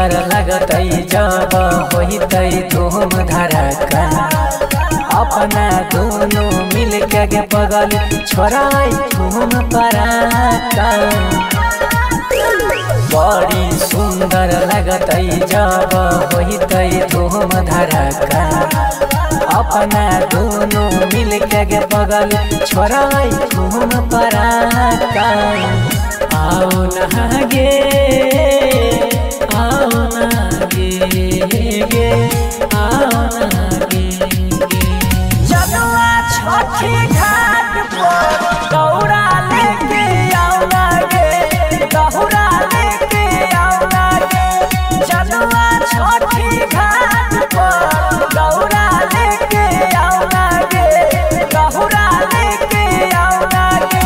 सुंदर लगतै जब होइतै धूम धड़का अपना दोनों मिल के पगल छोड़ाई धूम पराका बड़ी सुंदर लगतै जब होइतै धूम धड़का अपना दोनों मिल के पगल छोड़ाई धूम पराका आओ नहागे आओ नागे गे आओ नागे जनुआ छठी घाट पर दौड़ा लेके आओ नागे दहुरा लेके आओ नागे जनुआ छठी घाट पर दौड़ा लेके आओ नागे दहुरा लेके आओ नागे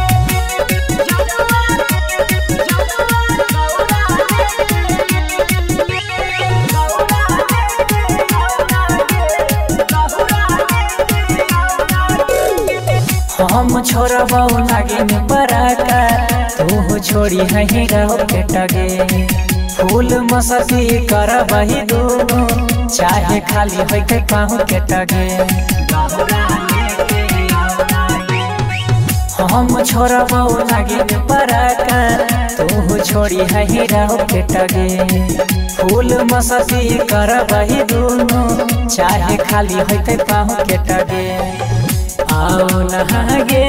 हम छोड़बौ नागिन पराका तू छोड़ी हही रहो पेटगे फूल मसती करबही दोनों चाहे खाली होइते पाहु केटगे हम छोड़बौ नागिन पराका तू छोड़ी हही रहो पेटगे फूल मसती करबही दोनों चाहे खाली होइते पाहु केटगे आओ नहागे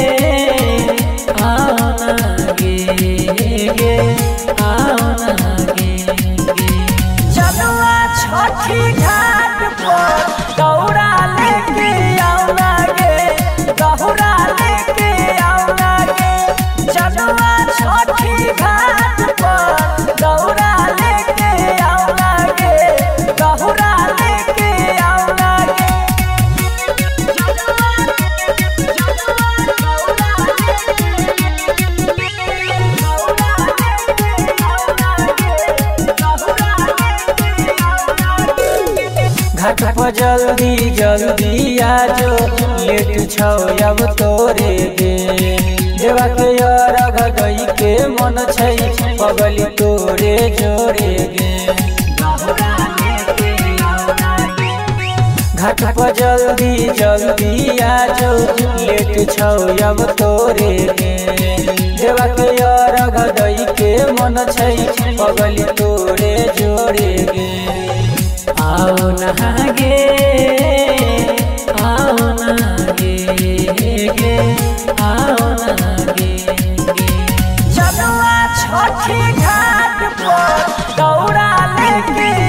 आओ नागे गे आओ नागे गे जनुआ छठी घाट पर दौड़ा लेके आओ नागे दहुरा लेके आओ नागे जनुआ छठी घाट पर दौड़ा लेके आओ नागे दहुरा लेके आओ नागे घाट पर जल्दी जल्दी आजो लेट छौ अब तोरे गे देवा के अरघ गई के मन छै पगली तोरे जोरे गे घाट पर जल्दी जल्दी आजो लेट छौ अब तोरे गे देवा के अरघ गई के मन छै पगली तोरे जोरे गे आओ नहागे आओ नागे गे आओ नागे गे जनुआ छठी घाट पर दौड़ा लेके